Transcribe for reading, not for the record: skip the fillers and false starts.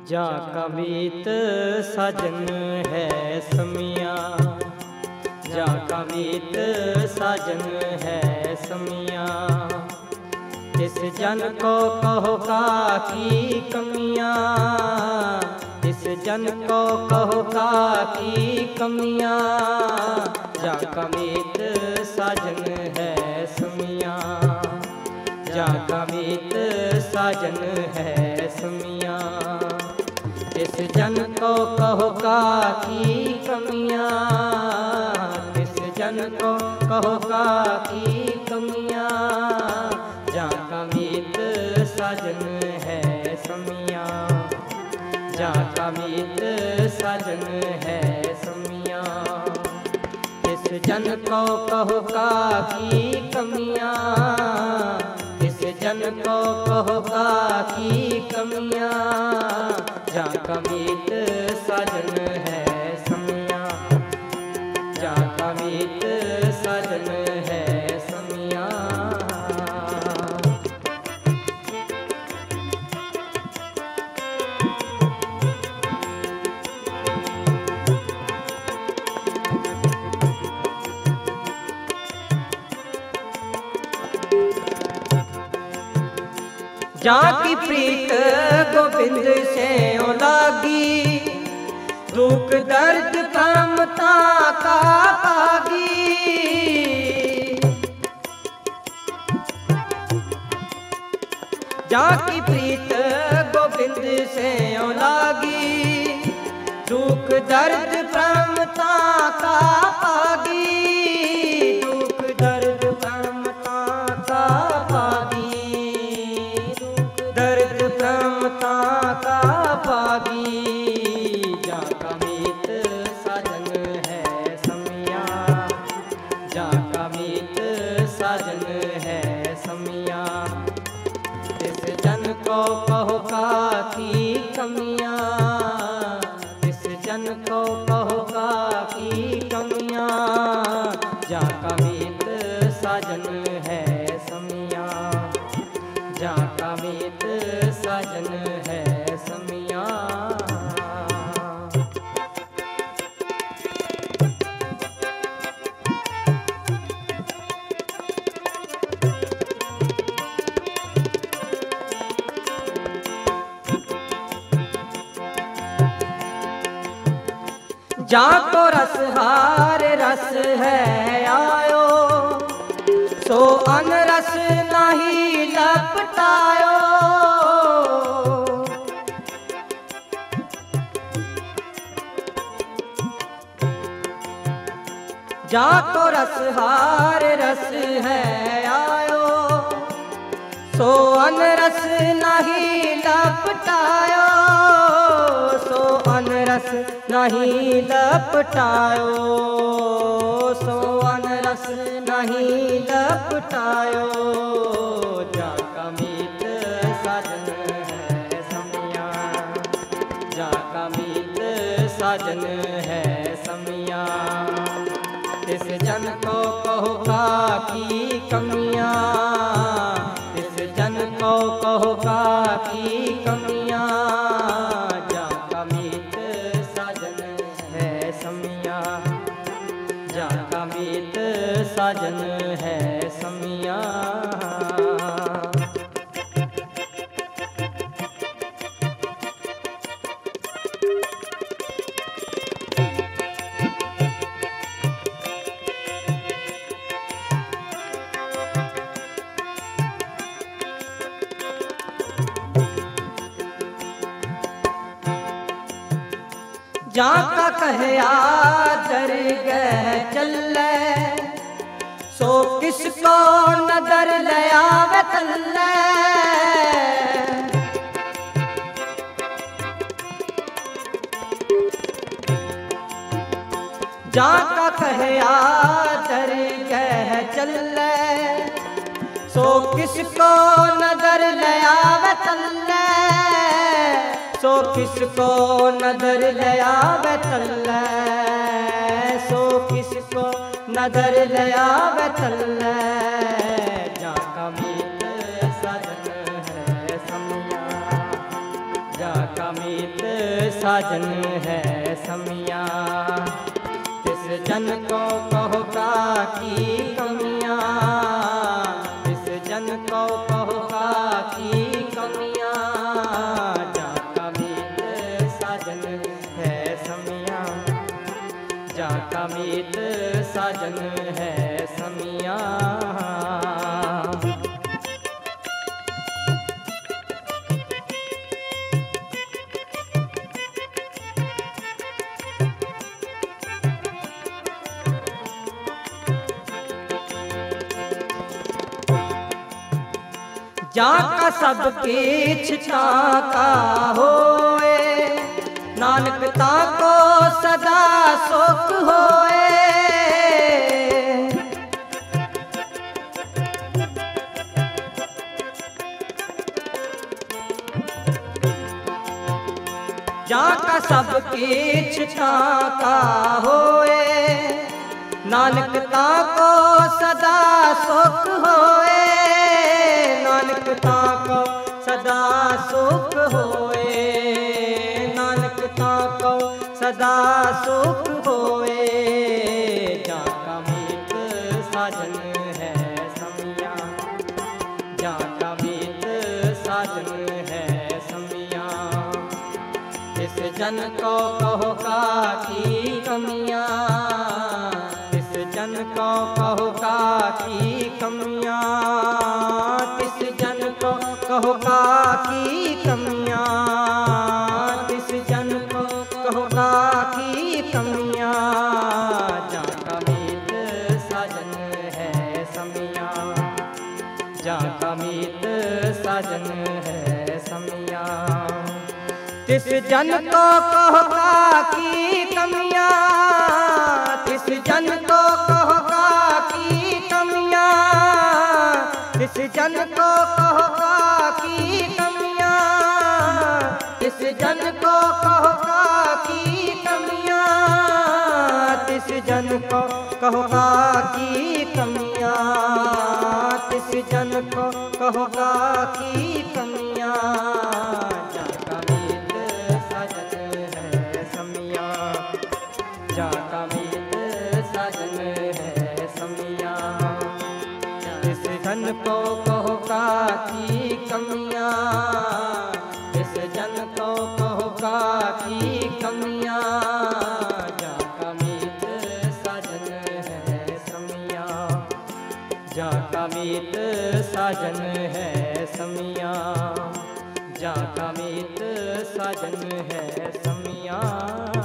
जाका मीत साजन है समिया, जाका मीत साजन है समिया। इस जन को कहो काकी कमियाँ, इस जन को कहो काकी कमियाँ। जाका मीत साजन है समिया, जाका मीत साजन है समिया। इस जन को कहो काकी कमियाँ, इस जन को कहो काकी कमियाँ। जाका मीत साजन है समिया, जाका मीत साजन है समिया। इस जन को कहो काकी कमियाँ, इस जन को कहो काकी कमियाँ। जाका मीत साजन है समिया, जाका मीत साजन है समिया। जाकी प्रीत गोविंद से ओ लागी, दुख दर्द कामता का पागी। जाकी प्रीत गोविंद से ओ लागी, दुख दर्द कामता का पागी। दुख दर्द कामता का पागी, दर्द कामता का पागी। जाका मीत साजन है समिया, जाका मीत साजन है समिया। इस जन को कहो काकी कमियाँ, इस जन को कहो काकी कमियाँ। जाका मीत साजन है समिया, जाका मीत साजन है समिया। जाको रसहार रस है आयो, सो अनरस नहीं लपटायो। जाको रसहार रस है आयो, सो अनरस नहीं लपटायो। सो अनरस नहीं लपटायो, सो अनरस नहीं लपटायो। जाका मीत साजन है समिया, जाका मीत साजन है समिया। इस जन को कहो काकी कमियाँ, इस जन को कहो काकी कमियाँ। जाका मीत साजन है समिया, जाका मीत साजन है समिया। जाका कहे आदर गह चले, सो किसको नदर ले आवे तल्ले। जाका कहे आदर गह चले, सो किसको नदर ले आवे तल्ले। सो किसको नदर ले आवे तल्ले, सो किसको नदर ले आवे तल्ले। जाका मीत साजन है समिया, जाका मीत मीत साजन है समिया। तिस जन को कहो का की कमियाँ, तिस जन को कहो का की कमियाँ। जाका मीत साजन है समिया, जाका मीत साजन है समिया। जाका सब किछ ताका होए, नानक ताको सदा सुख होए। जाका सब किछ ताका होए, नानक ताको सदा सुख होए। नानक ताको सदा सुख होए, नानक ताको सदा सुख होए। जाका मीत साजन है समिया, जाका मीत साजन है समिया। इस जन को कहो का की कमियाँ, इस जन को कहो का की कमियाँ। तिस जन को कहो का की कमियाँ, तिस जन को कहो का की कमियाँ। जाका मीत साजन है समिया, जाका मीत साजन है समिया। तिस जन को कहो का की कमियाँ, तिस जन को कहो का की कमियाँ। तिस जन को कहो का की कमियाँ, तिस जन को कहो का की कमियाँ। तिस जन को कहो का की कमियाँ, तिस जन को कहो का की कमियाँ। जाका मीत साजन है समिया, जाका मीत साजन है समिया। तिस जन को कहो का की कमियाँ, तिस जन को कहो का की कमियाँ। जाका मीत साजन है समिया, जाका मीत साजन है समिया, जाका मीत साजन है समिया।